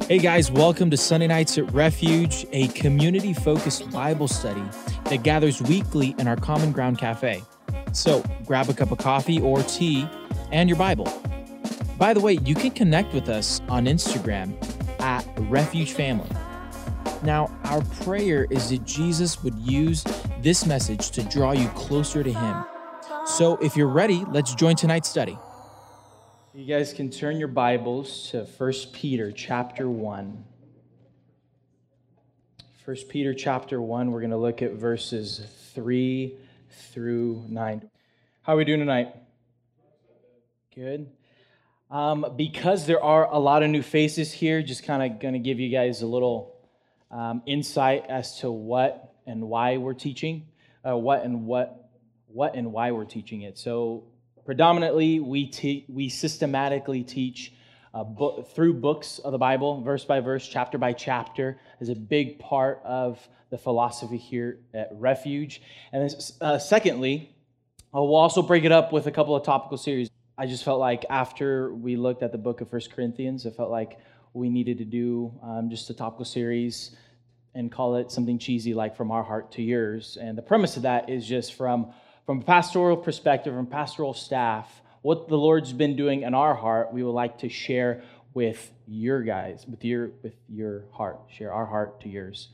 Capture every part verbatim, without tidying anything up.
Hey guys, welcome to Sunday Nights at Refuge, a community-focused Bible study that gathers weekly in our Common Ground Cafe. So grab a cup of coffee or tea and your Bible. By the way, you can connect with us on Instagram at Refuge Family. Now, our prayer is that Jesus would use this message to draw you closer to Him. So if you're ready, let's join tonight's study. You guys can turn your Bibles to First Peter chapter one. First Peter chapter one, we're going to look at verses three through nine. How are we doing tonight? Good. Um, because there are a lot of new faces here, just kind of going to give you guys a little um, insight as to what and why we're teaching, uh, what and what, what and why we're teaching it. So predominantly, we te- we systematically teach uh, bo- through books of the Bible, verse by verse, chapter by chapter, is a big part of the philosophy here at Refuge. And then, uh, secondly, uh, we'll also break it up with a couple of topical series. I just felt like after we looked at the book of First Corinthians, I felt like we needed to do um, just a topical series and call it something cheesy like From Our Heart to Yours. And the premise of that is just from From a pastoral perspective, from pastoral staff, what the Lord's been doing in our heart, we would like to share with your guys, with your with your heart, share our heart to yours.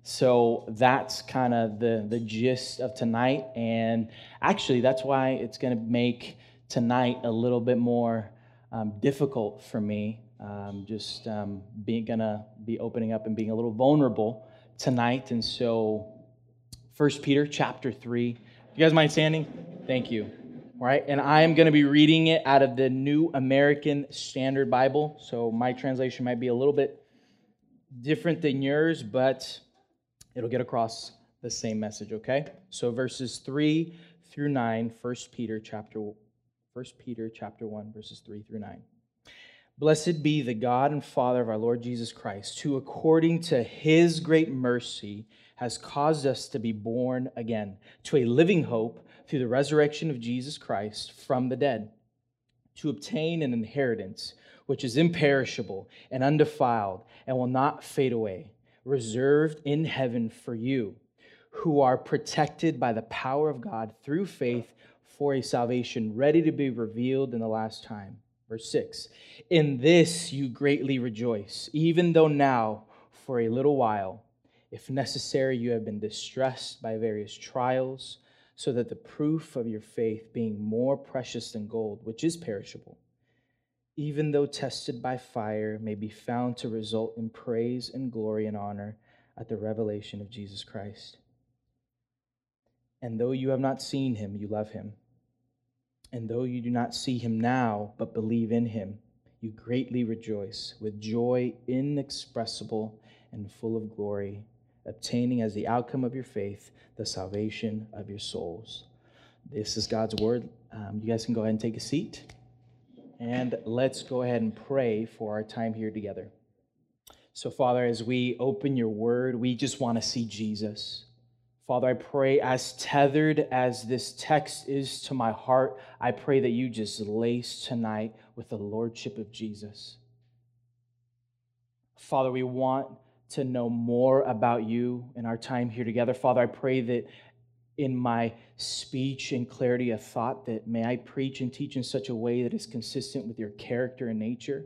So that's kind of the, the gist of tonight, and actually that's why it's going to make tonight a little bit more um, difficult for me, um, just um, being gonna be opening up and being a little vulnerable tonight. And so First Peter chapter three. You guys mind standing? Thank you. All right, and I am going to be reading it out of the New American Standard Bible, so my translation might be a little bit different than yours, but it'll get across the same message, okay? So verses three through nine, First Peter chapter First Peter chapter one, verses three through nine. Blessed be the God and Father of our Lord Jesus Christ, who according to His great mercy has caused us to be born again to a living hope through the resurrection of Jesus Christ from the dead, to obtain an inheritance which is imperishable and undefiled and will not fade away, reserved in heaven for you, who are protected by the power of God through faith for a salvation ready to be revealed in the last time. Verse six, in this you greatly rejoice, even though now, for a little while, if necessary, you have been distressed by various trials, so that the proof of your faith, being more precious than gold, which is perishable, even though tested by fire, may be found to result in praise and glory and honor at the revelation of Jesus Christ. And though you have not seen Him, you love Him. And though you do not see Him now, but believe in Him, you greatly rejoice with joy inexpressible and full of glory, obtaining as the outcome of your faith the salvation of your souls. This is God's word. Um, you guys can go ahead and take a seat. And let's go ahead and pray for our time here together. So, Father, as we open your word, we just want to see Jesus. Father, I pray as tethered as this text is to my heart, I pray that you just lace tonight with the lordship of Jesus. Father, we want to know more about you in our time here together. Father, I pray that in my speech and clarity of thought, that may I preach and teach in such a way that is consistent with your character and nature.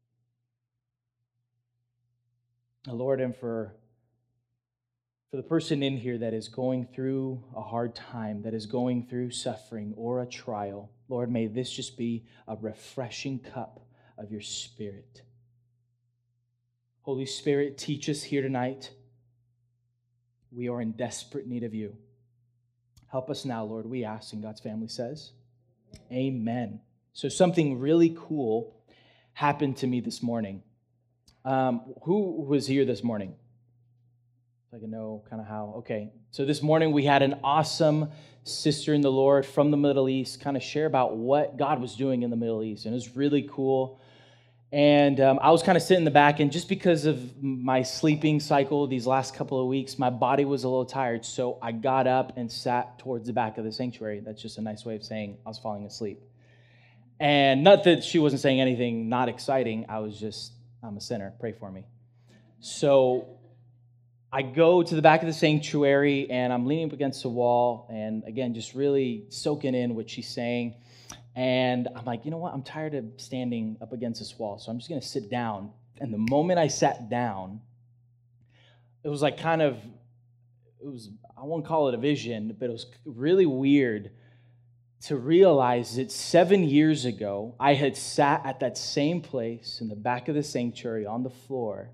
Lord, and for For the person in here that is going through a hard time, that is going through suffering or a trial, Lord, may this just be a refreshing cup of your Spirit. Holy Spirit, teach us here tonight. We are in desperate need of you. Help us now, Lord, we ask, and God's family says, amen. So something really cool happened to me this morning. Um, who was here this morning? So I can know kind of how. Okay, so this morning we had an awesome sister in the Lord from the Middle East kind of share about what God was doing in the Middle East, and it was really cool. And um, I was kind of sitting in the back, and just because of my sleeping cycle these last couple of weeks, my body was a little tired, so I got up and sat towards the back of the sanctuary. That's just a nice way of saying I was falling asleep. And not that she wasn't saying anything not exciting, I was just I'm a sinner. Pray for me. So I go to the back of the sanctuary, and I'm leaning up against the wall, and again, just really soaking in what she's saying. And I'm like, you know what? I'm tired of standing up against this wall, so I'm just going to sit down. And the moment I sat down, it was like kind of, it was, I won't call it a vision, but it was really weird to realize that seven years ago, I had sat at that same place in the back of the sanctuary on the floor,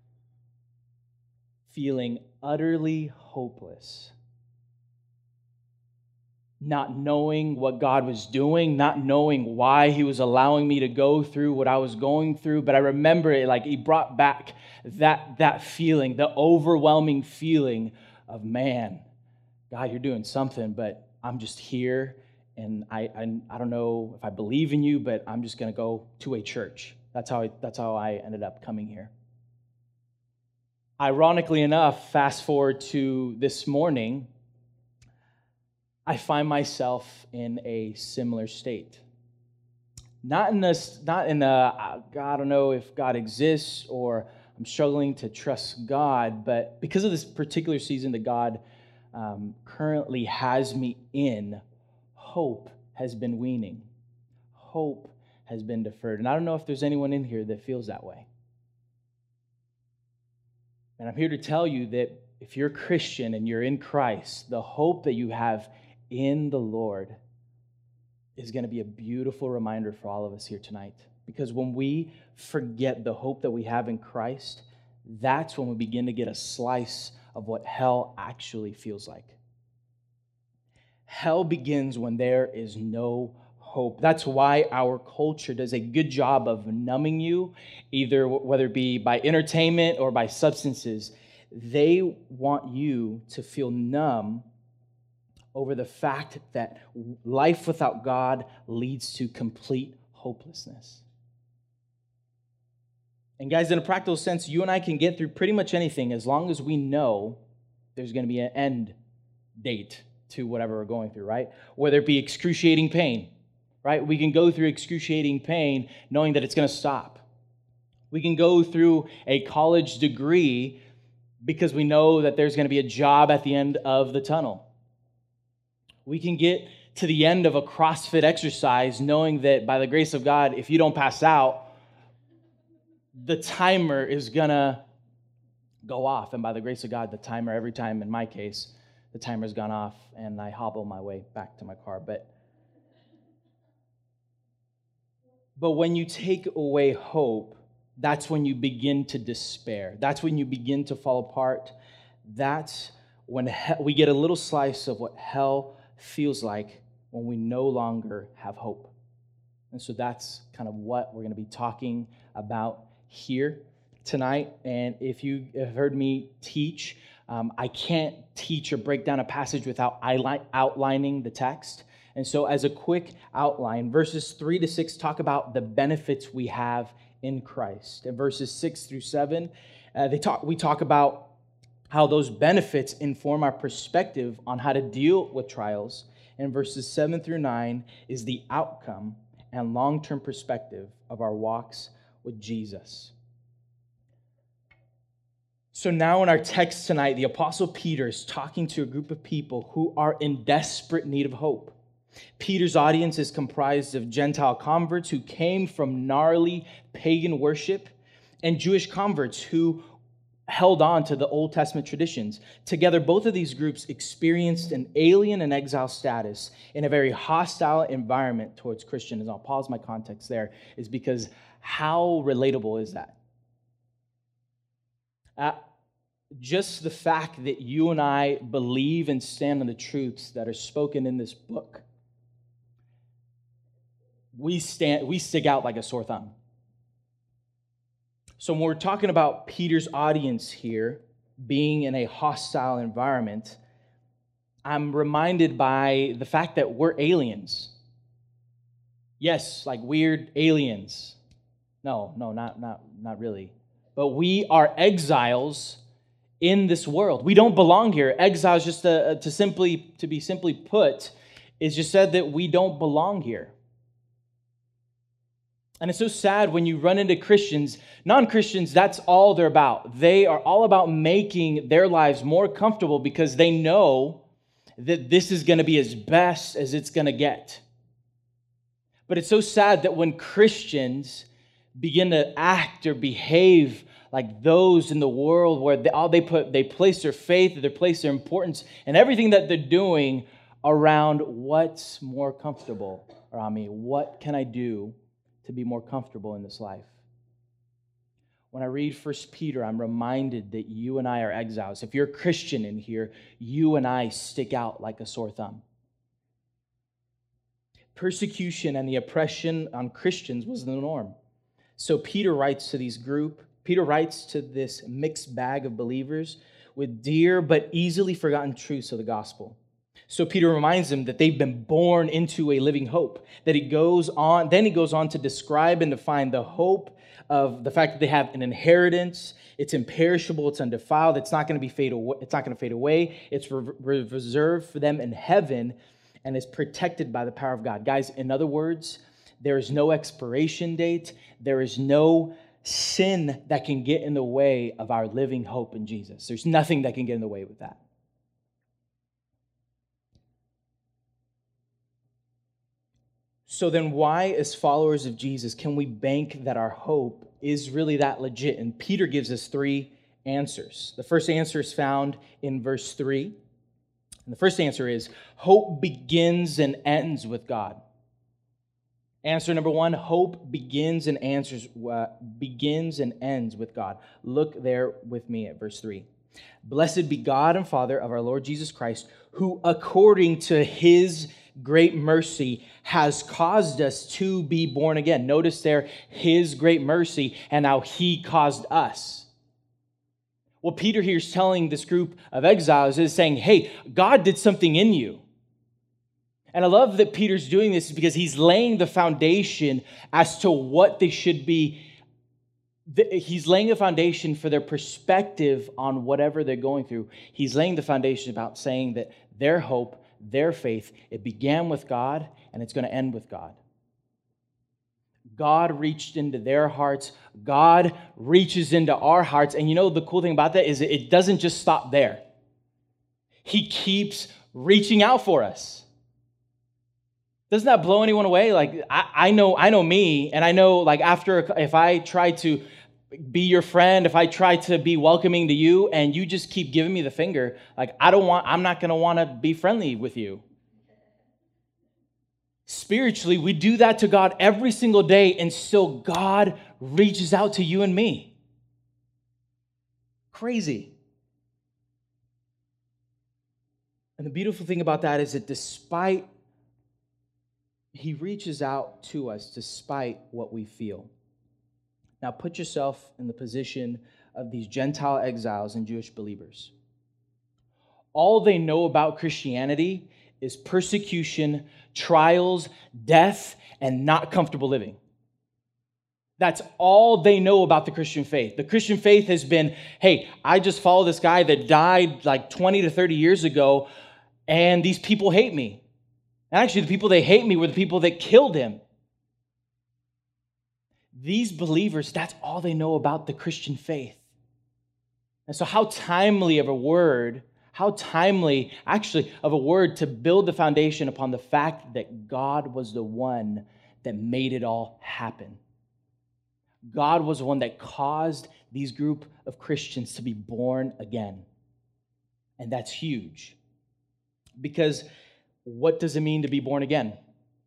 feeling utterly hopeless, not knowing what God was doing, not knowing why He was allowing me to go through what I was going through. But I remember it like He brought back that, that feeling, the overwhelming feeling of, man, God, you're doing something, but I'm just here, and I I, I don't know if I believe in you, but I'm just going to go to a church. That's how I, that's how I ended up coming here. Ironically enough, fast forward to this morning, I find myself in a similar state. Not in this, not in a, I don't know if God exists or I'm struggling to trust God, but because of this particular season that God um, currently has me in, hope has been weaning. Hope has been deferred. And I don't know if there's anyone in here that feels that way. And I'm here to tell you that if you're a Christian and you're in Christ, the hope that you have in the Lord is going to be a beautiful reminder for all of us here tonight. Because when we forget the hope that we have in Christ, that's when we begin to get a slice of what hell actually feels like. Hell begins when there is no hope. That's why our culture does a good job of numbing you, either whether it be by entertainment or by substances. They want you to feel numb over the fact that life without God leads to complete hopelessness. And guys, in a practical sense, you and I can get through pretty much anything as long as we know there's going to be an end date to whatever we're going through, right? Whether it be excruciating pain, right? We can go through excruciating pain knowing that it's going to stop. We can go through a college degree because we know that there's going to be a job at the end of the tunnel. We can get to the end of a CrossFit exercise knowing that by the grace of God, if you don't pass out, the timer is going to go off. And by the grace of God, the timer, every time in my case, the timer's gone off and I hobble my way back to my car. But, but when you take away hope, that's when you begin to despair. That's when you begin to fall apart. That's when he- we get a little slice of what hell feels like when we no longer have hope. And so that's kind of what we're going to be talking about here tonight. And if you have heard me teach, um, I can't teach or break down a passage without outlining the text. And so as a quick outline, verses three to six talk about the benefits we have in Christ. And verses six through seven, uh, they talk. we talk about how those benefits inform our perspective on how to deal with trials. And verses seven through nine is the outcome and long-term perspective of our walks with Jesus. So now in our text tonight, the Apostle Peter is talking to a group of people who are in desperate need of hope. Peter's audience is comprised of Gentile converts who came from gnarly pagan worship and Jewish converts who held on to the Old Testament traditions. Together, both of these groups experienced an alien and exile status in a very hostile environment towards Christians. I'll pause my context there, is because how relatable is that? Uh, just the fact that you and I believe and stand on the truths that are spoken in this book, we stand, we stick out like a sore thumb. So when we're talking about Peter's audience here being in a hostile environment, I'm reminded by the fact that we're aliens. Yes, like weird aliens. No, no, not, not, not really. But we are exiles in this world. We don't belong here. Exiles, just to, to simply to be simply put, is just said that we don't belong here. And it's so sad when you run into Christians, non-Christians, that's all they're about. They are all about making their lives more comfortable because they know that this is going to be as best as it's going to get. But it's so sad that when Christians begin to act or behave like those in the world where they, all they put, they place their faith, they place their importance, and everything that they're doing around what's more comfortable around me. What can I do to be more comfortable in this life? When I read First Peter, I'm reminded that you and I are exiles. If you're a Christian in here, you and I stick out like a sore thumb. Persecution and the oppression on Christians was the norm. So Peter writes to these group, Peter writes to this mixed bag of believers with dear but easily forgotten truths of the gospel. So Peter reminds them that they've been born into a living hope. That he goes on, then he goes on to describe and define the hope of the fact that they have an inheritance. It's imperishable, it's undefiled, it's not going to be fade away, it's not going to fade away. It's re- reserved for them in heaven and is protected by the power of God. Guys, in other words, there is no expiration date. There is no sin that can get in the way of our living hope in Jesus. There's nothing that can get in the way with that. So then why, as followers of Jesus, can we bank that our hope is really that legit? And Peter gives us three answers. The first answer is found in verse three. And the first answer is, hope begins and ends with God. Answer number one, hope begins and answers uh, begins and ends with God. Look there with me at verse three. Blessed be God and Father of our Lord Jesus Christ, who according to his great mercy has caused us to be born again. Notice there, his great mercy and how he caused us. What Peter here is telling this group of exiles is saying, hey, God did something in you. And I love that Peter's doing this because he's laying the foundation as to what they should be. He's laying a foundation for their perspective on whatever they're going through. He's laying the foundation about saying that their hope, their faith, it began with God and it's going to end with God. God reached into their hearts. God reaches into our hearts. And you know, the cool thing about that is it doesn't just stop there. He keeps reaching out for us. Doesn't that blow anyone away? Like, I, I know I know me, and I know, like, after, if I try to be your friend, if I try to be welcoming to you, and you just keep giving me the finger, like, I don't want, I'm not going to want to be friendly with you. Spiritually, we do that to God every single day, and still God reaches out to you and me. Crazy. And the beautiful thing about that is that despite He reaches out to us despite what we feel. Now put yourself in the position of these Gentile exiles and Jewish believers. All they know about Christianity is persecution, trials, death, and not comfortable living. That's all they know about the Christian faith. The Christian faith has been, hey, I just follow this guy that died like twenty to thirty years ago, and these people hate me. And actually, the people that hate me were the people that killed him. These believers, that's all they know about the Christian faith. And so how timely of a word, how timely, actually, of a word to build the foundation upon the fact that God was the one that made it all happen. God was the one that caused these group of Christians to be born again. And that's huge. Because what does it mean to be born again?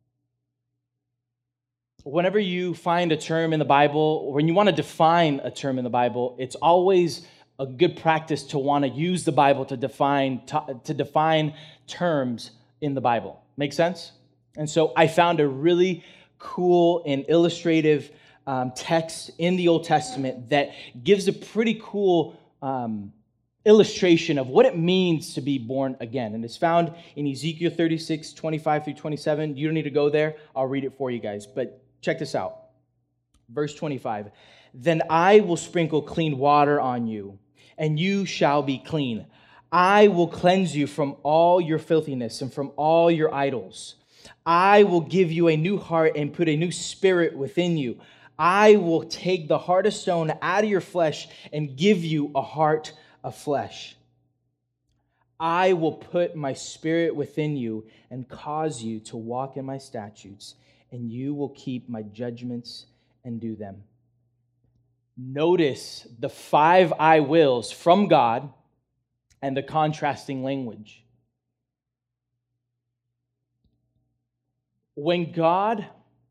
Whenever you find a term in the Bible, or when you want to define a term in the Bible, it's always a good practice to want to use the Bible to define to define terms in the Bible. Make sense? And so I found a really cool and illustrative um, text in the Old Testament that gives a pretty cool um, illustration of what it means to be born again. And it's found in Ezekiel thirty-six, twenty-five through twenty-seven. You don't need to go there. I'll read it for you guys. But check this out. Verse twenty-five. Then I will sprinkle clean water on you, and you shall be clean. I will cleanse you from all your filthiness and from all your idols. I will give you a new heart and put a new spirit within you. I will take the heart of stone out of your flesh and give you a heart of flesh. I will put my spirit within you and cause you to walk in my statutes, and you will keep my judgments and do them. Notice the five I wills from God and the contrasting language. When God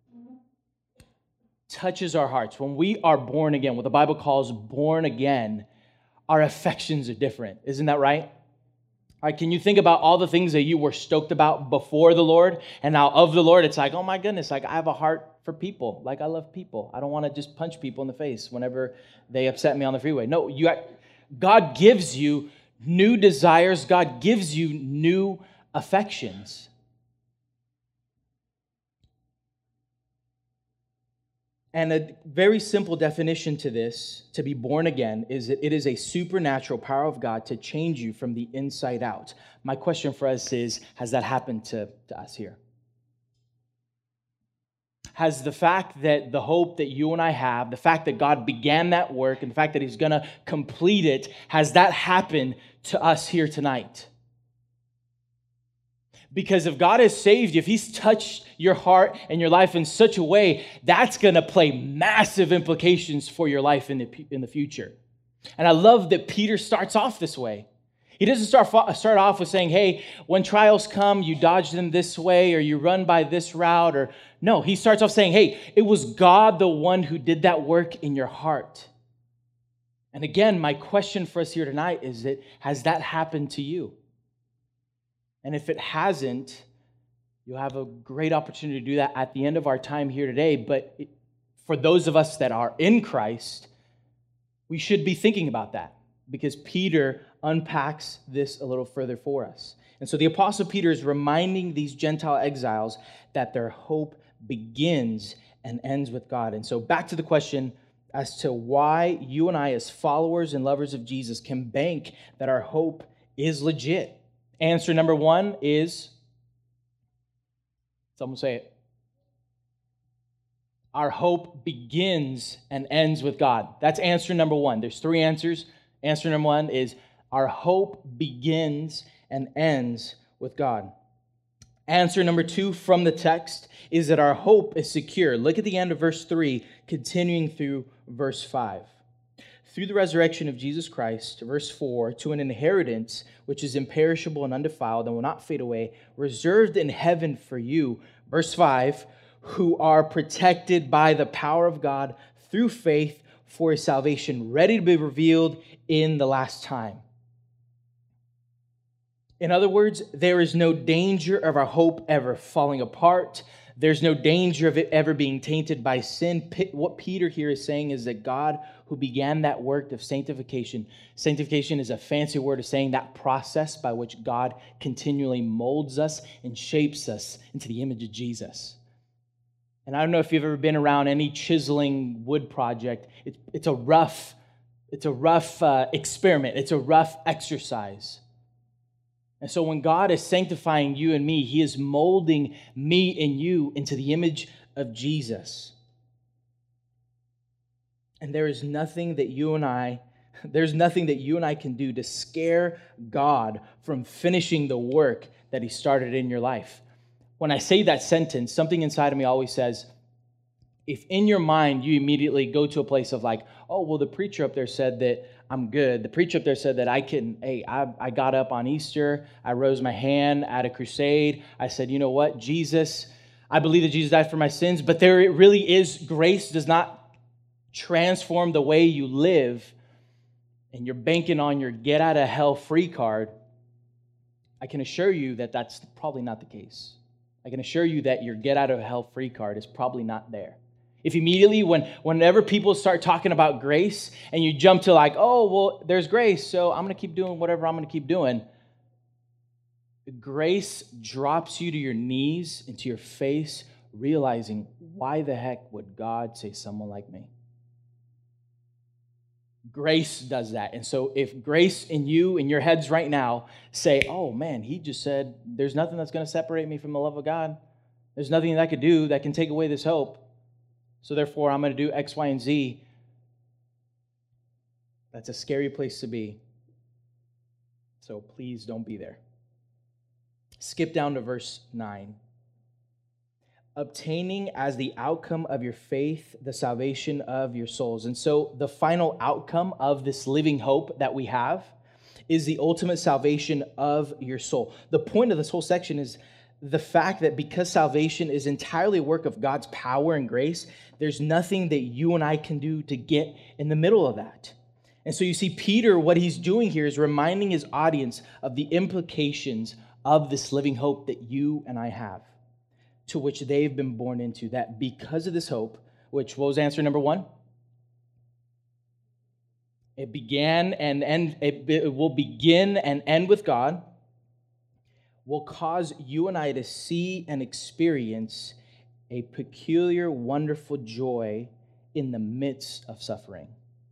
touches our hearts, when we are born again, what the Bible calls born again, our affections are different. Isn't that right? All right, can you think about all the things that you were stoked about before the Lord, and now of the Lord, it's like, oh my goodness, like I have a heart for people. Like I love people. I don't want to just punch people in the face whenever they upset me on the freeway. No, you. God gives you new desires. God gives you new affections. And a very simple definition to this, to be born again, is that it is a supernatural power of God to change you from the inside out. My question for us is, has that happened to, to us here? Has the fact that the hope that you and I have, the fact that God began that work, and the fact that He's going to complete it, has that happened to us here tonight? Because if God has saved you, if He's touched your heart and your life in such a way, that's going to play massive implications for your life in the, in the future. And I love that Peter starts off this way. He doesn't start, start off with saying, hey, when trials come, you dodge them this way, or you run by this route, or no, he starts off saying, hey, it was God the one who did that work in your heart. And again, my question for us here tonight is that, has that happened to you? And if it hasn't, you'll have a great opportunity to do that at the end of our time here today. But it, for those of us that are in Christ, we should be thinking about that, because Peter unpacks this a little further for us. And so the Apostle Peter is reminding these Gentile exiles that their hope begins and ends with God. And so back to the question as to why you and I, as followers and lovers of Jesus, can bank that our hope is legit. Answer number one is, someone say it. Our hope begins and ends with God. That's answer number one. There's three answers. Answer number one is our hope begins and ends with God. Answer number two from the text is that our hope is secure. Look at the end of verse three, continuing through verse five. Through the resurrection of Jesus Christ, verse four, to an inheritance which is imperishable and undefiled and will not fade away, reserved in heaven for you, verse five, who are protected by the power of God through faith for His salvation, ready to be revealed in the last time. In other words, there is no danger of our hope ever falling apart. There's no danger of it ever being tainted by sin. What Peter here is saying is that God, who began that work of sanctification, sanctification is a fancy word of saying that process by which God continually molds us and shapes us into the image of Jesus. And I don't know if you've ever been around any chiseling wood project. It's, it's a rough, it's a rough uh, experiment. It's a rough exercise. And so when God is sanctifying you and me, He is molding me and you into the image of Jesus. And there is nothing that you and I, there's nothing that you and I can do to scare God from finishing the work that He started in your life. When I say that sentence, something inside of me always says, if in your mind you immediately go to a place of like, oh, well, the preacher up there said that I'm good. The preacher up there said that I can, hey, I, I got up on Easter. I rose my hand at a crusade. I said, you know what, Jesus, I believe that Jesus died for my sins, but there it really is, grace does not transform the way you live, and you're banking on your get out of hell free card. I can assure you that that's probably not the case. I can assure you that your get out of hell free card is probably not there. If immediately, when whenever people start talking about grace and you jump to like, oh, well, there's grace, so I'm going to keep doing whatever I'm going to keep doing. Grace drops you to your knees, into your face, realizing, why the heck would God say someone like me? Grace does that. And so if grace in you, in your heads right now, say, oh man, he just said, there's nothing that's going to separate me from the love of God. There's nothing that I could do that can take away this hope. So therefore, I'm going to do X, Y, and Z. That's a scary place to be. So please don't be there. Skip down to verse nine. Obtaining as the outcome of your faith the salvation of your souls. And so the final outcome of this living hope that we have is the ultimate salvation of your soul. The point of this whole section is the fact that because salvation is entirely a work of God's power and grace, there's nothing that you and I can do to get in the middle of that. And so you see, Peter, what he's doing here is reminding his audience of the implications of this living hope that you and I have, to which they've been born into, that because of this hope, which, what was answer number one? It began and end, it, it will begin and end with God, will cause you and I to see and experience a peculiar, wonderful joy in the midst of suffering.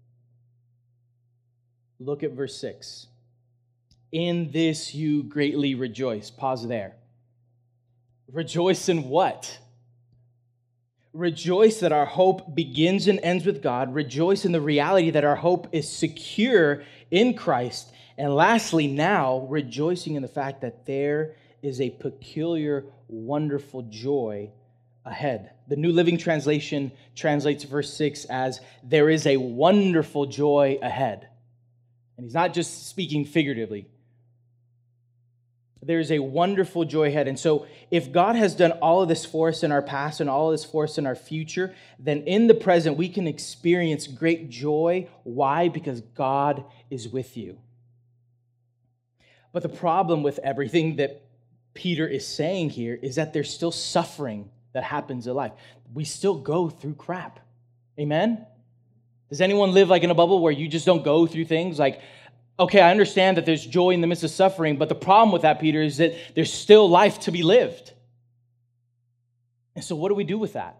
Look at verse six. In this you greatly rejoice. Pause there. Rejoice in what? Rejoice that our hope begins and ends with God. Rejoice in the reality that our hope is secure in Christ. And lastly, now, rejoicing in the fact that there is a peculiar, wonderful joy ahead. The New Living Translation translates verse six as, there is a wonderful joy ahead. And he's not just speaking figuratively. There's a wonderful joy ahead. And so if God has done all of this for us in our past and all of this for us in our future, then in the present we can experience great joy. Why? Because God is with you. But the problem with everything that Peter is saying here is that there's still suffering that happens in life. We still go through crap. Amen? Does anyone live like in a bubble where you just don't go through things? Like, okay, I understand that there's joy in the midst of suffering, but the problem with that, Peter, is that there's still life to be lived. And so what do we do with that?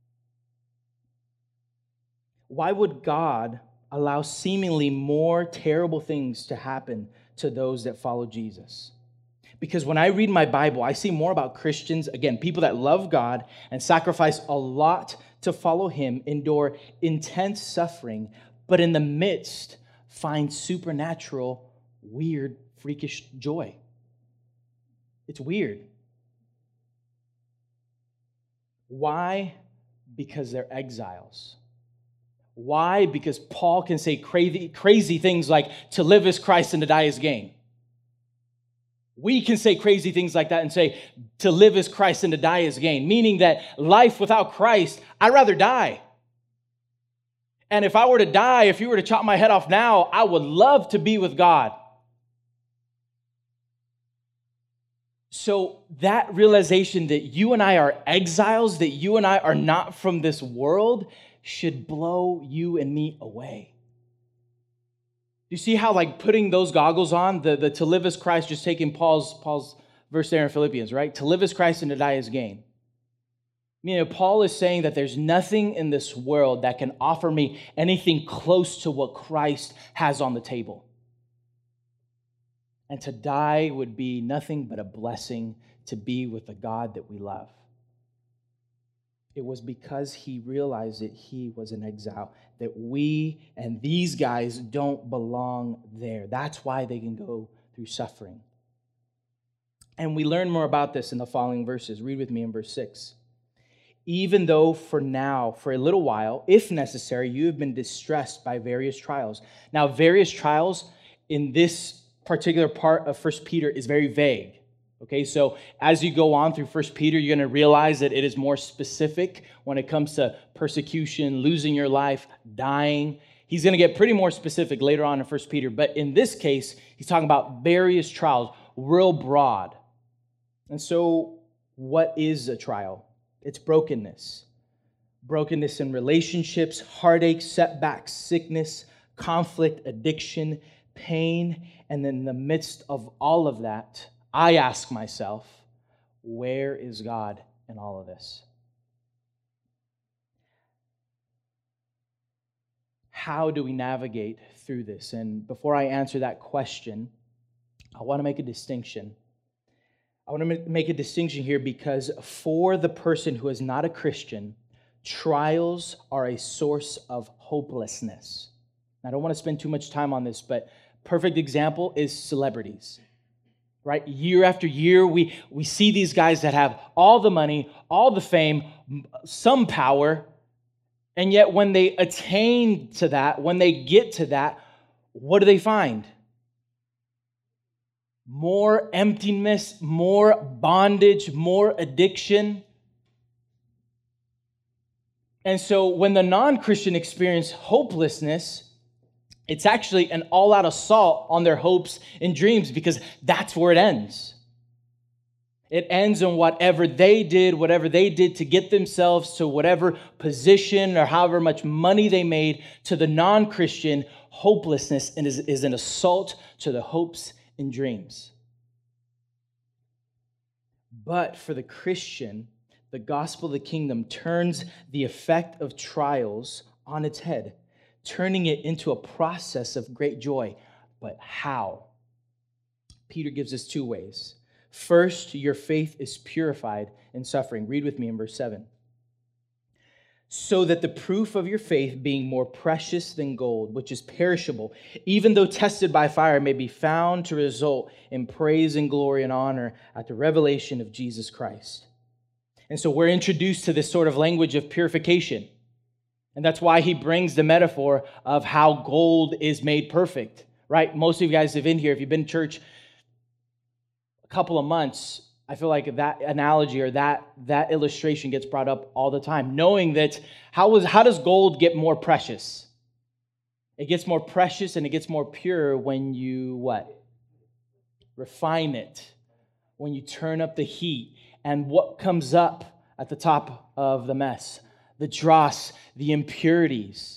Why would God allow seemingly more terrible things to happen to those that follow Jesus? Because when I read my Bible, I see more about Christians, again, people that love God and sacrifice a lot to follow him, endure intense suffering, but in the midst, find supernatural, weird, freakish joy. It's weird. Why? Because they're exiles. Why? Because Paul can say crazy, crazy things like, to live is Christ and to die is gain. We can say crazy things like that and say, to live is Christ and to die is gain, meaning that life without Christ, I'd rather die. And if I were to die, if you were to chop my head off now, I would love to be with God. So that realization that you and I are exiles, that you and I are not from this world, should blow you and me away. You see how, like, putting those goggles on, the, the to live as Christ, just taking Paul's, Paul's verse there in Philippians, right? To live as Christ and to die as gain. You know, Paul is saying that there's nothing in this world that can offer me anything close to what Christ has on the table. And to die would be nothing but a blessing to be with the God that we love. It was because he realized that he was an exile, that we and these guys don't belong there. That's why they can go through suffering. And we learn more about this in the following verses. Read with me in verse six. Even though for now, for a little while, if necessary, you have been distressed by various trials. Now, various trials in this particular part of First Peter is very vague. Okay, so as you go on through First Peter, you're going to realize that it is more specific when it comes to persecution, losing your life, dying. He's going to get pretty more specific later on in First Peter, but in this case, he's talking about various trials, real broad. And so what is a trial? It's brokenness. Brokenness in relationships, heartache, setbacks, sickness, conflict, addiction, pain, and in the midst of all of that, I ask myself, where is God in all of this? How do we navigate through this? And before I answer that question, I want to make a distinction. I want to make a distinction here because for the person who is not a Christian, trials are a source of hopelessness. I don't want to spend too much time on this, but perfect example is celebrities, right? Year after year, we, we see these guys that have all the money, all the fame, some power, and yet when they attain to that, when they get to that, what do they find? More emptiness, more bondage, more addiction. And so when the non-Christian experience hopelessness, it's actually an all-out assault on their hopes and dreams because that's where it ends. It ends in whatever they did, whatever they did to get themselves to whatever position or however much money they made. To the non-Christian, hopelessness is, is an assault to the hopes and dreams. But for the Christian, the gospel of the kingdom turns the effect of trials on its head, turning it into a process of great joy. But how? Peter gives us two ways. First, your faith is purified in suffering. Read with me in verse seven. So that the proof of your faith, being more precious than gold, which is perishable, even though tested by fire, may be found to result in praise and glory and honor at the revelation of Jesus Christ. And so we're introduced to this sort of language of purification. And that's why he brings the metaphor of how gold is made perfect, right? Most of you guys have been here. If you've been in church a couple of months, I feel like that analogy or that, that illustration gets brought up all the time, knowing that how, was, how does gold get more precious? It gets more precious and it gets more pure when you what? Refine it, when you turn up the heat. And what comes up at the top of the mess? The dross, the impurities.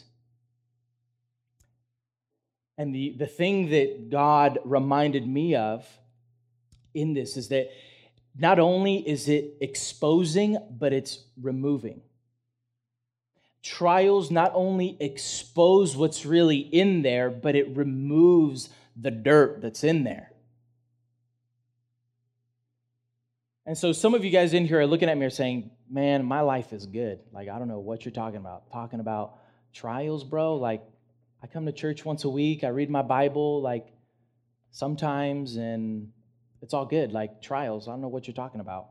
And the, the thing that God reminded me of in this is that not only is it exposing, but it's removing. Trials not only expose what's really in there, but it removes the dirt that's in there. And so some of you guys in here are looking at me and saying, man, my life is good. Like, I don't know what you're talking about. Talking about trials, bro? Like, I come to church once a week. I read my Bible, like, sometimes, and it's all good. Like, trials, I don't know what you're talking about.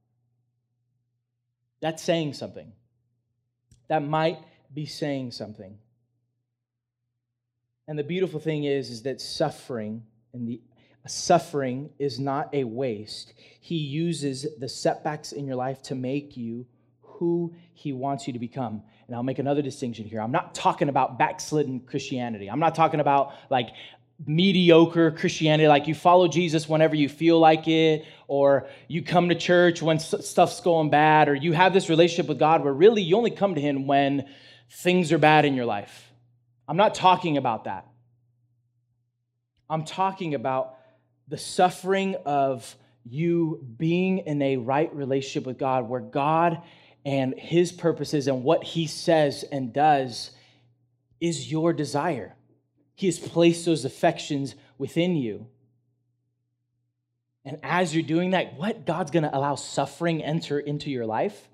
That's saying something. That might be saying something. And the beautiful thing is, is that suffering and the Suffering is not a waste. He uses the setbacks in your life to make you who he wants you to become. And I'll make another distinction here. I'm not talking about backslidden Christianity. I'm not talking about like mediocre Christianity, like you follow Jesus whenever you feel like it, or you come to church when stuff's going bad, or you have this relationship with God where really you only come to him when things are bad in your life. I'm not talking about that. I'm talking about the suffering of you being in a right relationship with God, where God and his purposes and what he says and does is your desire. He has placed those affections within you. And as you're doing that, what? God's going to allow suffering enter into your life?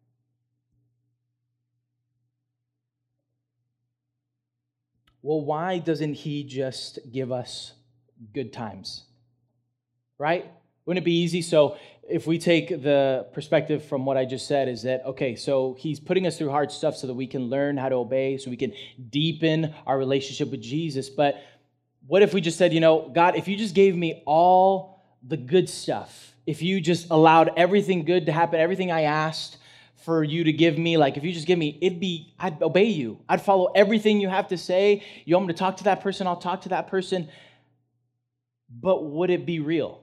Well, why doesn't he just give us good times? Right? Wouldn't it be easy? So if we take the perspective from what I just said is that, okay, so he's putting us through hard stuff so that we can learn how to obey, so we can deepen our relationship with Jesus. But what if we just said, you know, God, if you just gave me all the good stuff, if you just allowed everything good to happen, everything I asked for you to give me, like if you just give me, it'd be, I'd obey you. I'd follow everything you have to say. You want me to talk to that person? I'll talk to that person. But would it be real?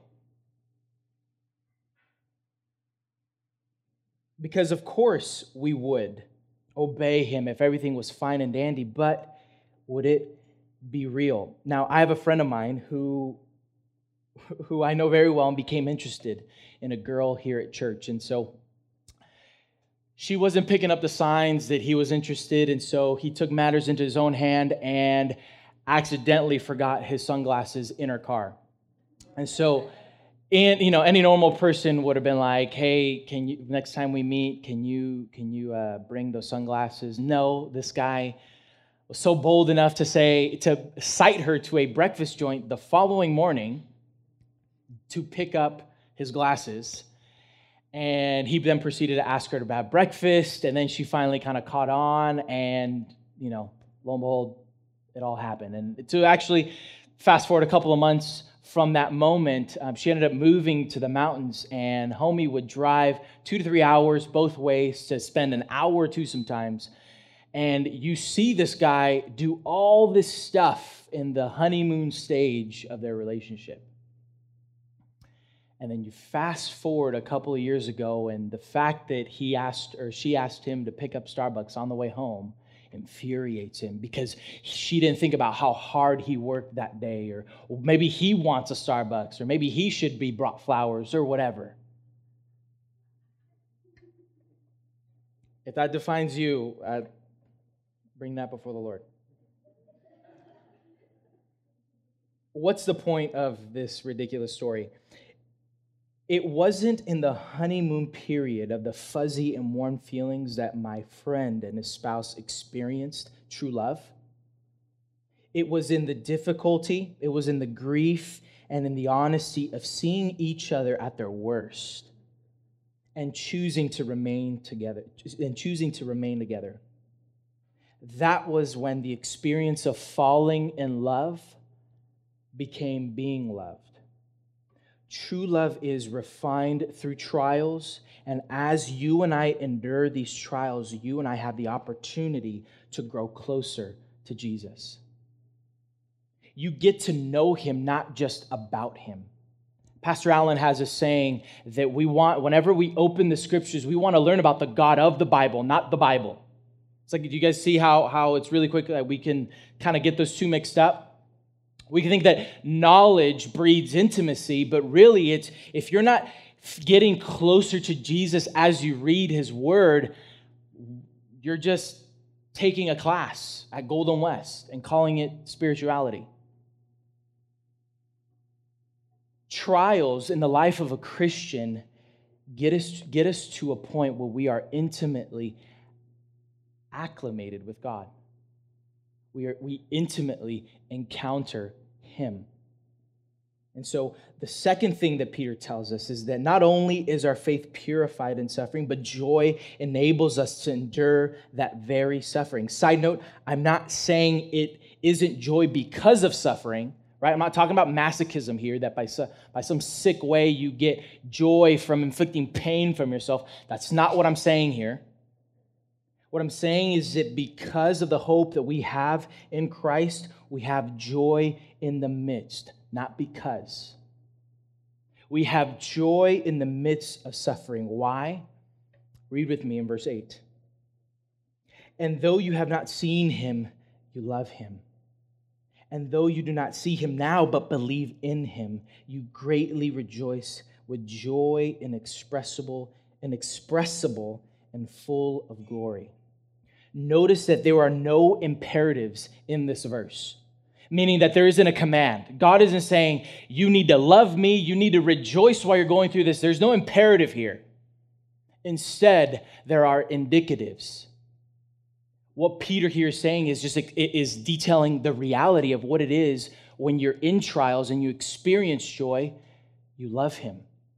Because of course we would obey him if everything was fine and dandy, but would it be real? Now, I have a friend of mine who, who I know very well and became interested in a girl here at church. And so she wasn't picking up the signs that he was interested, and so he took matters into his own hand and accidentally forgot his sunglasses in her car. And so And, you know, any normal person would have been like, hey, can you, next time we meet, can you, can you uh, bring those sunglasses? No, this guy was so bold enough to say, to cite her to a breakfast joint the following morning to pick up his glasses. And he then proceeded to ask her to have breakfast, and then she finally kind of caught on, and, you know, lo and behold, it all happened. And to actually fast forward a couple of months from that moment, um, she ended up moving to the mountains, and homie would drive two to three hours both ways to spend an hour or two sometimes. And you see this guy do all this stuff in the honeymoon stage of their relationship. And then you fast forward a couple of years ago, and the fact that he asked, or she asked him to pick up Starbucks on the way home infuriates him, because she didn't think about how hard he worked that day, or maybe he wants a Starbucks, or maybe he should be brought flowers, or whatever. If that defines you, uh, bring that before the Lord. What's the point of this ridiculous story? It wasn't in the honeymoon period of the fuzzy and warm feelings that my friend and his spouse experienced true love. It was in the difficulty, it was in the grief, and in the honesty of seeing each other at their worst and choosing to remain together, and choosing to remain together. That was when the experience of falling in love became being loved. True love is refined through trials, and as you and I endure these trials, you and I have the opportunity to grow closer to Jesus. You get to know him, not just about him. Pastor Allen has a saying that we want, whenever we open the scriptures, we want to learn about the God of the Bible, not the Bible. It's like, do you guys see how, how it's really quick that we can kind of get those two mixed up? We can think that knowledge breeds intimacy, but really it's, if you're not getting closer to Jesus as you read his word, you're just taking a class at Golden West and calling it spirituality. Trials in the life of a Christian get us, get us to a point where we are intimately acclimated with God. We are, we intimately encounter him. And so the second thing that Peter tells us is that not only is our faith purified in suffering, but joy enables us to endure that very suffering. Side note, I'm not saying it isn't joy because of suffering, right? I'm not talking about masochism here, that by, su- by some sick way you get joy from inflicting pain from yourself. That's not what I'm saying here. What I'm saying is that because of the hope that we have in Christ, we have joy in the midst, not because. We have joy in the midst of suffering. Why? Read with me in verse eight. And though you have not seen him, you love him. And though you do not see him now, but believe in him, you greatly rejoice with joy inexpressible, inexpressible and full of glory. Notice that there are no imperatives in this verse, meaning that there isn't a command. God isn't saying, you need to love me, you need to rejoice while you're going through this. There's no imperative here. Instead, there are indicatives. What Peter here is saying is just it is detailing the reality of what it is when you're in trials and you experience joy, you love him.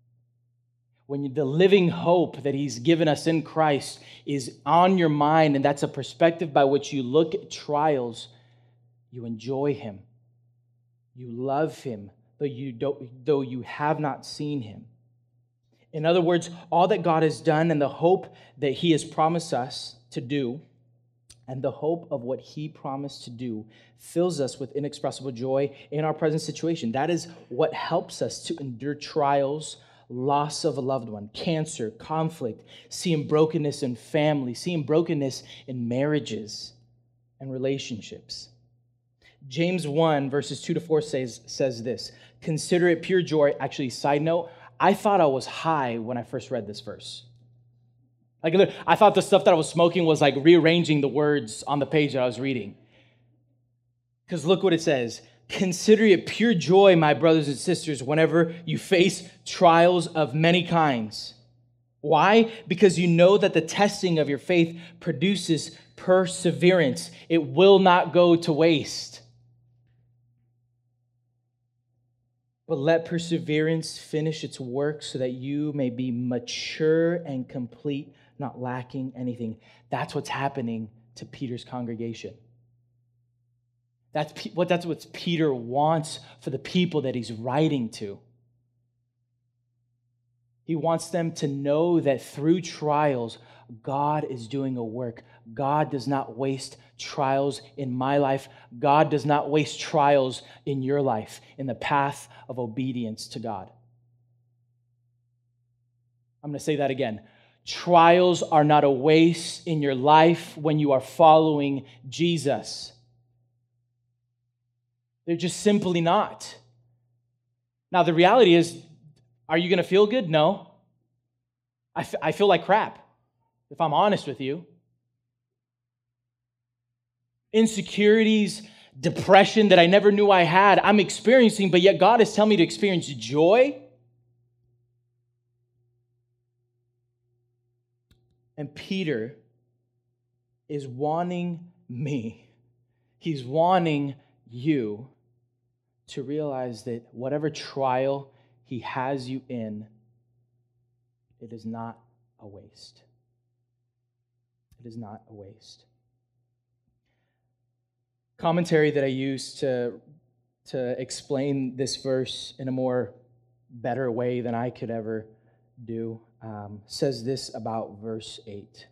When the living hope that he's given us in Christ is on your mind, and that's a perspective by which you look at trials, you enjoy him. You love him, though you don't, though you have not seen him. In other words, all that God has done and the hope that he has promised us to do, and the hope of what he promised to do fills us with inexpressible joy in our present situation. That is what helps us to endure trials, loss of a loved one, cancer, conflict, seeing brokenness in family, seeing brokenness in marriages and relationships. James one, verses two to four says, says this, consider it pure joy. Actually, side note, I thought I was high when I first read this verse. Like, I thought the stuff that I was smoking was like rearranging the words on the page that I was reading. Because look what it says, Consider it pure joy, my brothers and sisters, whenever you face trials of many kinds. Why? Because you know that the testing of your faith produces perseverance. It will not go to waste. But let perseverance finish its work so that you may be mature and complete, not lacking anything. That's what's happening to Peter's congregation. That's what that's what Peter wants for the people that he's writing to. He wants them to know that through trials, God is doing a work. God does not waste trials in my life. God does not waste trials in your life, in the path of obedience to God. I'm going to say that again. Trials are not a waste in your life when you are following Jesus. They're just simply not. Now, the reality is, are you going to feel good? No. I, f- I feel like crap, if I'm honest with you. Insecurities, depression that I never knew I had, I'm experiencing, but yet God is telling me to experience joy. And Peter is wanting me, he's wanting you to realize that whatever trial he has you in, it is not a waste. It is not a waste. Commentary that I use to, to explain this verse in a more better way than I could ever do um, says this about verse eight.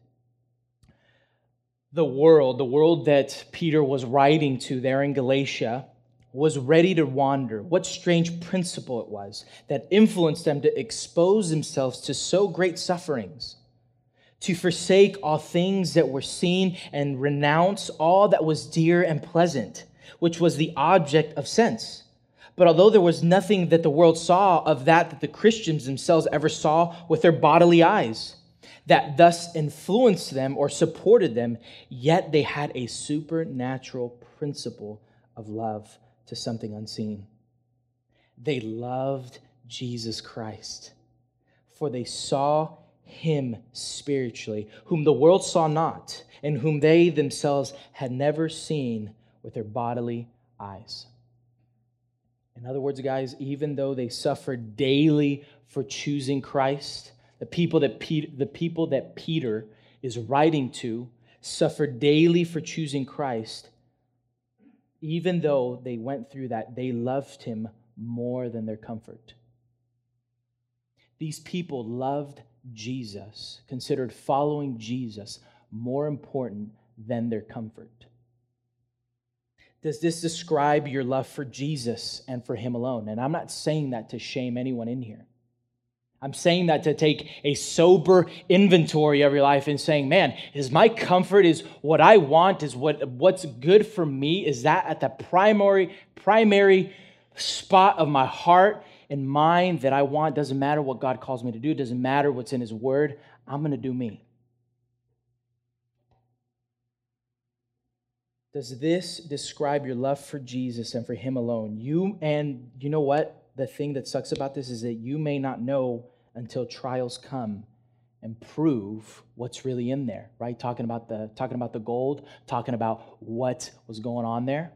The world, the world that Peter was writing to there in Galatia, was ready to wander. What strange principle it was that influenced them to expose themselves to so great sufferings, to forsake all things that were seen and renounce all that was dear and pleasant, which was the object of sense. But although there was nothing that the world saw of that that the Christians themselves ever saw with their bodily eyes, that thus influenced them or supported them, yet they had a supernatural principle of love to something unseen. They loved Jesus Christ, for they saw him spiritually, whom the world saw not, and whom they themselves had never seen with their bodily eyes. In other words, guys, even though they suffered daily for choosing Christ, the people that Peter, the people that Peter is writing to suffered daily for choosing Christ. Even though they went through that, they loved him more than their comfort. These people loved Jesus, considered following Jesus more important than their comfort. Does this describe your love for Jesus and for him alone? And I'm not saying that to shame anyone in here. I'm saying that to take a sober inventory of your life and saying, man, is my comfort, is what I want, is what, what's good for me, is that at the primary, primary spot of my heart and mind that I want? Doesn't matter what God calls me to do. Doesn't matter what's in his word. I'm going to do me. Does this describe your love for Jesus and for him alone? You, and you know what? The thing that sucks about this is that you may not know until trials come and prove what's really in there, right? Talking about the talking about the gold, talking about what was going on there.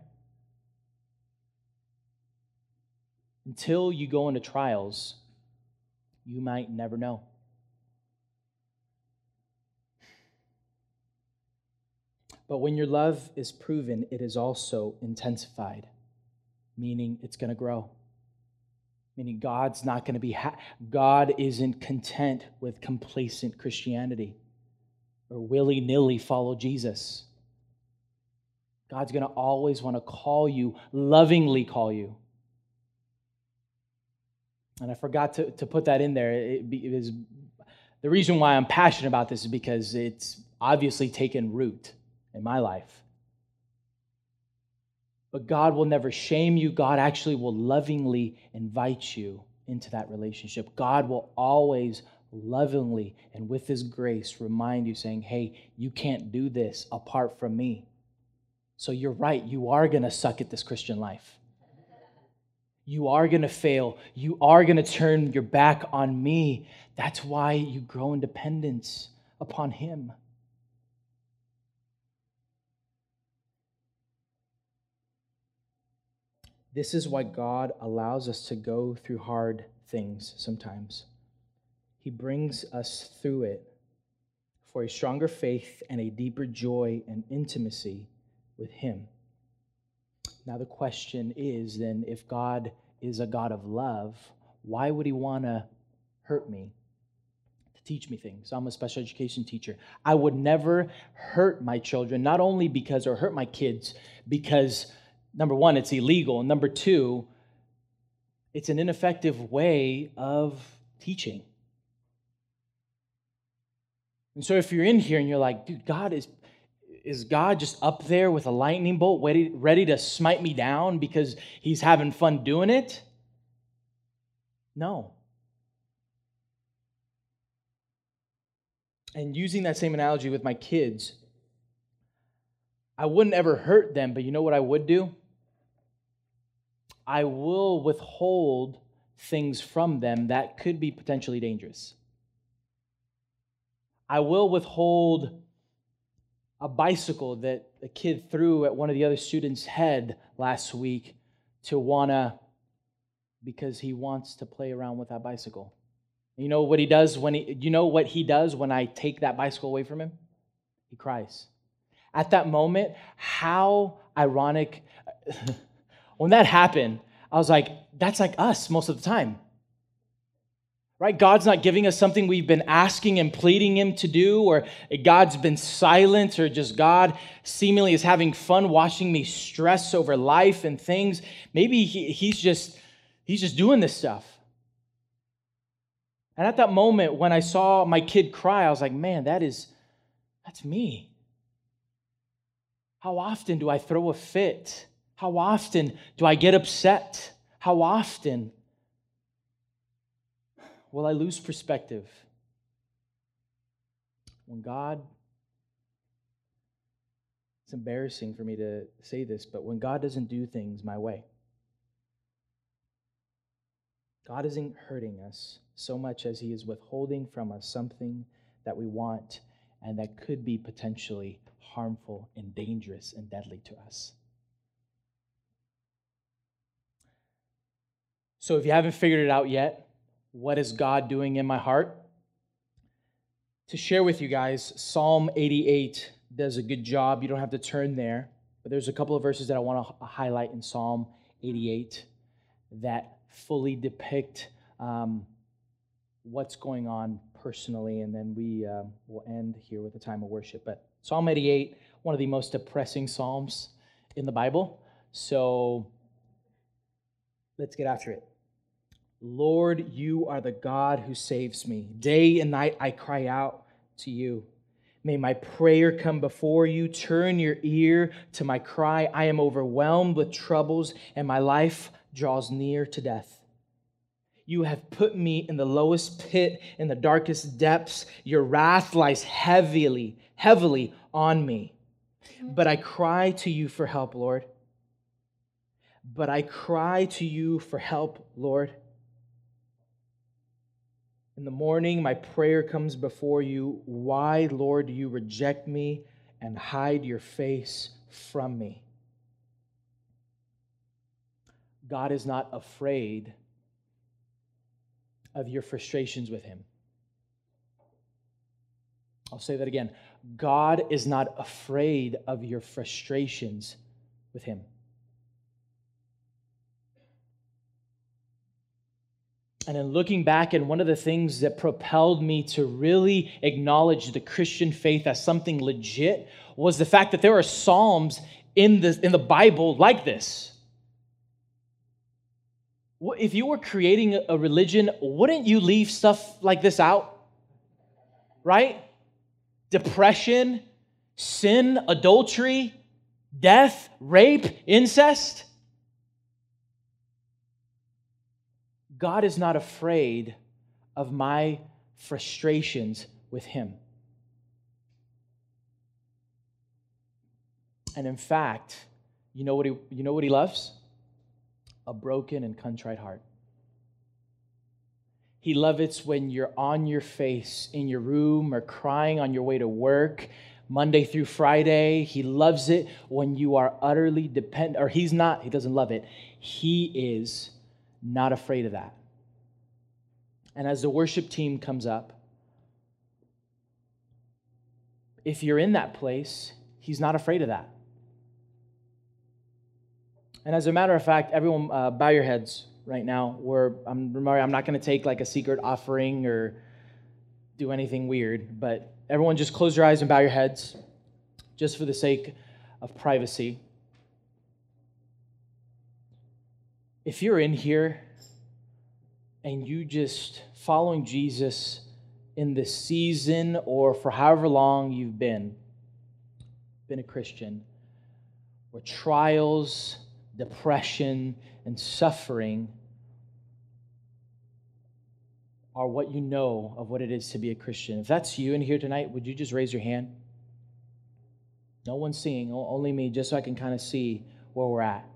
Until you go into trials, you might never know. But when your love is proven, it is also intensified, meaning it's going to grow. Meaning God's not going to be, ha- God isn't content with complacent Christianity or willy-nilly follow Jesus. God's going to always want to call you, lovingly call you. And I forgot to, to put that in there. It, it was, the reason why I'm passionate about this is because it's obviously taken root in my life. But God will never shame you. God actually will lovingly invite you into that relationship. God will always lovingly and with his grace remind you, saying, hey, you can't do this apart from me. So you're right. You are going to suck at this Christian life. You are going to fail. You are going to turn your back on me. That's why you grow in dependence upon him. This is why God allows us to go through hard things sometimes. He brings us through it for a stronger faith and a deeper joy and intimacy with him. Now the question is then, if God is a God of love, why would he want to hurt me, to teach me things? I'm a special education teacher. I would never hurt my children, not only because, or hurt my kids, because number one, it's illegal, and number two, it's an ineffective way of teaching. And so if you're in here and you're like, dude, God is, is God just up there with a lightning bolt ready, ready to smite me down because he's having fun doing it? No. And using that same analogy with my kids, I wouldn't ever hurt them, but you know what I would do? I will withhold things from them that could be potentially dangerous. I will withhold a bicycle that a kid threw at one of the other students' head last week to wanna, because he wants to play around with that bicycle. You know what he does when he, you know what he does when I take that bicycle away from him? He cries. At that moment, how ironic. When that happened, I was like, that's like us most of the time. Right? God's not giving us something we've been asking and pleading him to do, or God's been silent, or just God seemingly is having fun watching me stress over life and things. Maybe he, he's just he's just doing this stuff. And at that moment, when I saw my kid cry, I was like, man, that is, that's me. How often do I throw a fit? How often do I get upset? How often will I lose perspective? When God, it's embarrassing for me to say this, but when God doesn't do things my way, God isn't hurting us so much as he is withholding from us something that we want and that could be potentially harmful and dangerous and deadly to us. So if you haven't figured it out yet, what is God doing in my heart? To share with you guys, Psalm eighty-eight does a good job. You don't have to turn there, but there's a couple of verses that I want to highlight in Psalm eighty-eight that fully depict um, what's going on personally, and then we uh, will end here with a time of worship. But Psalm eighty-eight, one of the most depressing psalms in the Bible, so let's get after it. Lord, you are the God who saves me. Day and night I cry out to you. May my prayer come before you. Turn your ear to my cry. I am overwhelmed with troubles, and my life draws near to death. You have put me in the lowest pit, in the darkest depths. Your wrath lies heavily, heavily on me. But I cry to you for help, Lord. But I cry to you for help, Lord. In the morning, my prayer comes before you. Why, Lord, do you reject me and hide your face from me? God is not afraid of your frustrations with him. I'll say that again. God is not afraid of your frustrations with him. And in looking back, and one of the things that propelled me to really acknowledge the Christian faith as something legit was the fact that there are psalms in the, in the Bible like this. If you were creating a religion, wouldn't you leave stuff like this out? Right? Depression, sin, adultery, death, rape, incest. God is not afraid of my frustrations with him. And in fact, you know what he, you know what he loves? a broken and contrite heart. He loves when you're on your face in your room or crying on your way to work, Monday through Friday. He loves it when you are utterly dependent, or he's not, he doesn't love it. He is not afraid of that. And as the worship team comes up, if you're in that place, he's not afraid of that. And as a matter of fact, everyone uh, bow your heads right now. We're, I'm, remember, I'm not going to take like a secret offering or do anything weird, but everyone just close your eyes and bow your heads just for the sake of privacy. If you're in here and you just following Jesus in this season or for however long you've been, been a Christian, where trials, depression, and suffering are what you know of what it is to be a Christian. If that's you in here tonight, would you just raise your hand? No one's seeing, only me, just so I can kind of see where we're at.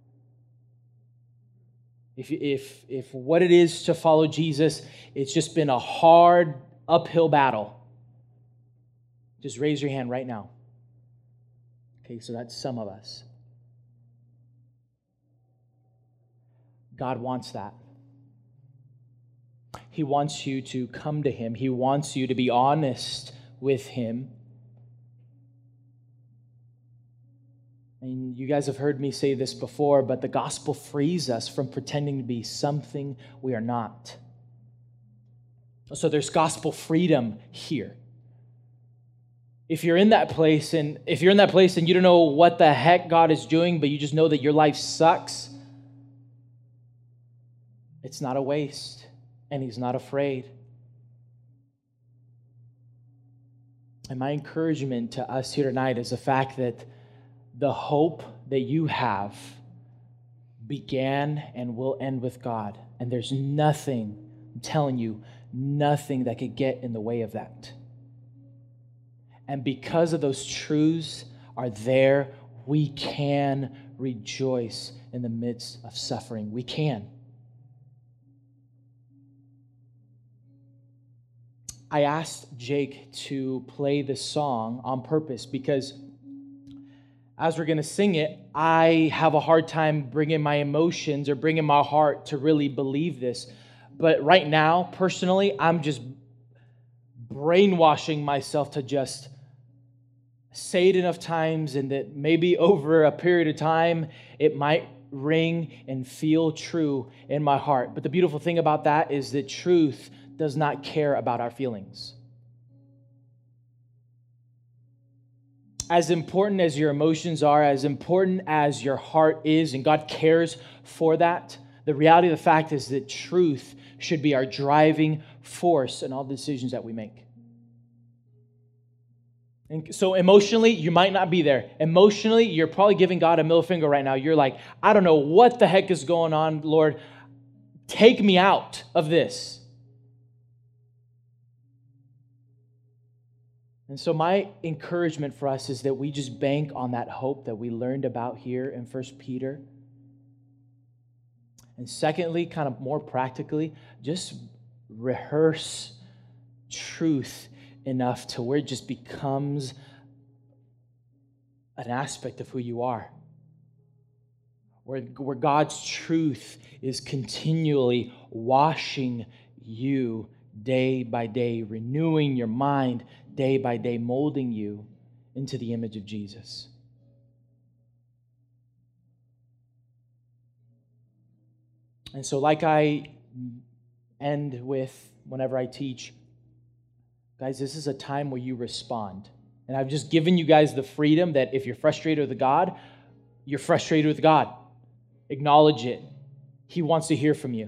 If, if, if what it is to follow Jesus, it's just been a hard uphill battle, just raise your hand right now. Okay, so that's some of us. God wants that. He wants you to come to Him. He wants you to be honest with Him. And you guys have heard me say this before, but the gospel frees us from pretending to be something we are not. So there's gospel freedom here. If you're in that place, and if you're in that place and you don't know what the heck God is doing, but you just know that your life sucks, it's not a waste, and He's not afraid. And my encouragement to us here tonight is the fact that the hope that you have began and will end with God. And there's nothing, I'm telling you, nothing that could get in the way of that. And because of those truths are there, we can rejoice in the midst of suffering. We can. I asked Jake to play this song on purpose because as we're going to sing it, I have a hard time bringing my emotions or bringing my heart to really believe this. But right now, personally, I'm just brainwashing myself to just say it enough times, and that maybe over a period of time, it might ring and feel true in my heart. But the beautiful thing about that is that truth does not care about our feelings. As important as your emotions are, as important as your heart is, and God cares for that, the reality of the fact is that truth should be our driving force in all the decisions that we make. And so emotionally, you might not be there. Emotionally, you're probably giving God a middle finger right now. You're like, I don't know what the heck is going on, Lord. Take me out of this. And so my encouragement for us is that we just bank on that hope that we learned about here in First Peter. And secondly, kind of more practically, just rehearse truth enough to where it just becomes an aspect of who you are. Where, where God's truth is continually washing you day by day, renewing your mind day by day, molding you into the image of Jesus. And so like I end with whenever I teach, guys, this is a time where you respond. And I've just given you guys the freedom that if you're frustrated with God, you're frustrated with God. Acknowledge it. He wants to hear from you.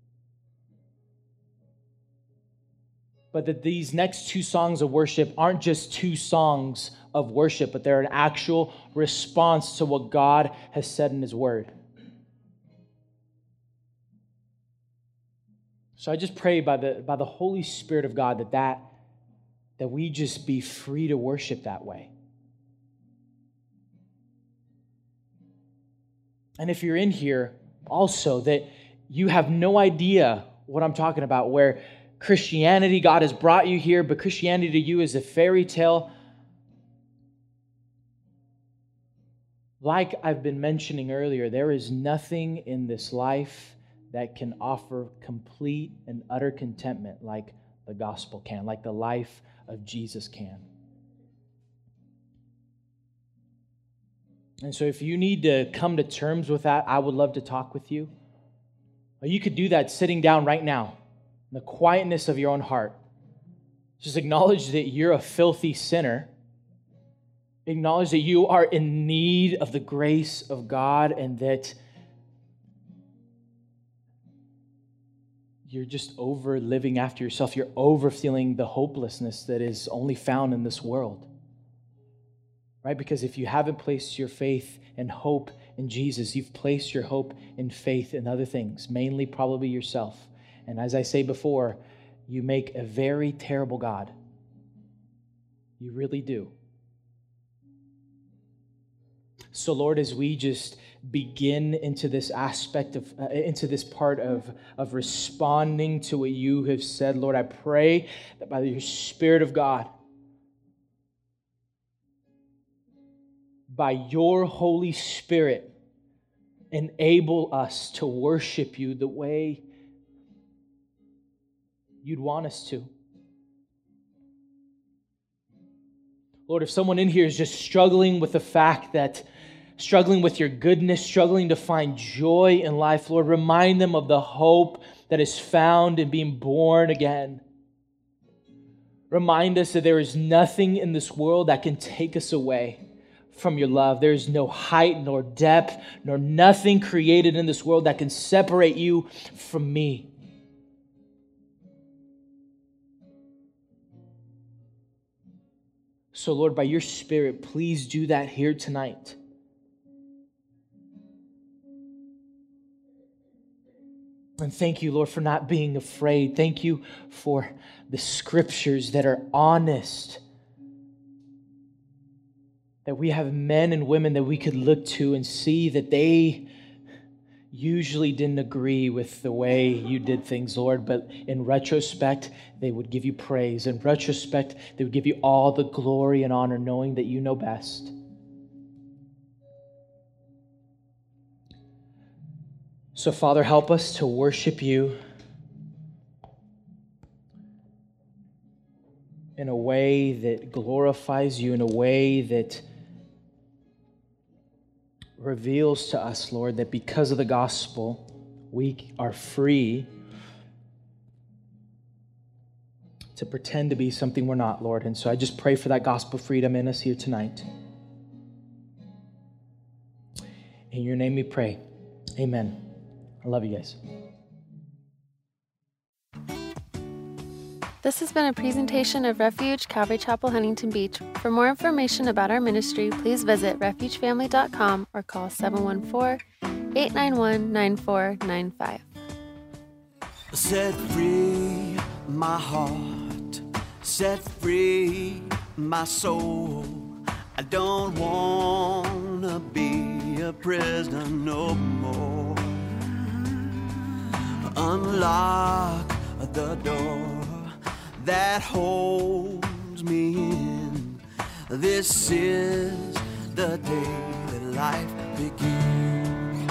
But that these next two songs of worship aren't just two songs of worship, but they're an actual response to what God has said in His Word. So I just pray by the, by the Holy Spirit of God that, that that we just be free to worship that way. And if you're in here also, that you have no idea what I'm talking about, where Christianity, God has brought you here, but Christianity to you is a fairy tale. Like I've been mentioning earlier, there is nothing in this life that can offer complete and utter contentment like the gospel can, like the life of Jesus can. And so if you need to come to terms with that, I would love to talk with you. Or you could do that sitting down right now in the quietness of your own heart. Just acknowledge that you're a filthy sinner. Acknowledge that you are in need of the grace of God and that you're just over living after yourself. You're over feeling the hopelessness that is only found in this world. Right? Because if you haven't placed your faith and hope in Jesus, you've placed your hope and faith in other things, mainly probably yourself. And as I say before, you make a very terrible God. You really do. So Lord, as we just begin into this aspect of, uh, into this part of, of responding to what you have said, Lord, I pray that by your Spirit of God, by your Holy Spirit, enable us to worship you the way you'd want us to. Lord, if someone in here is just struggling with the fact that, struggling with your goodness, struggling to find joy in life, Lord, remind them of the hope that is found in being born again. Remind us that there is nothing in this world that can take us away from your love. There is no height nor depth nor nothing created in this world that can separate you from me. So Lord, by your Spirit, please do that here tonight. And thank you, Lord, for not being afraid. Thank you for the scriptures that are honest, that we have men and women that we could look to and see that they usually didn't agree with the way you did things, Lord, but in retrospect, they would give you praise. In retrospect, they would give you all the glory and honor, knowing that you know best. So, Father, help us to worship you in a way that glorifies you, in a way that reveals to us, Lord, that because of the gospel, we are free to pretend to be something we're not, Lord. And so I just pray for that gospel freedom in us here tonight. In your name we pray. Amen. I love you guys. This has been a presentation of Refuge Calvary Chapel, Huntington Beach. For more information about our ministry, please visit refuge family dot com or call seven one four, eight nine one, nine four nine five. Set free my heart, set free my soul. I don't want to be a prisoner no more. Unlock the door that holds me in. This is the day that life begins.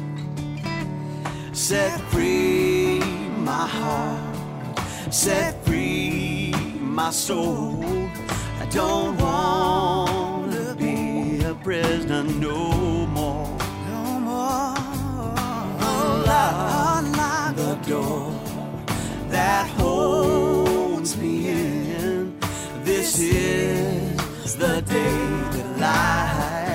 Set free my heart, set free my soul. I don't want to be a prisoner no more. No more. Unlock, unlock the door that holds me in. This is the day that life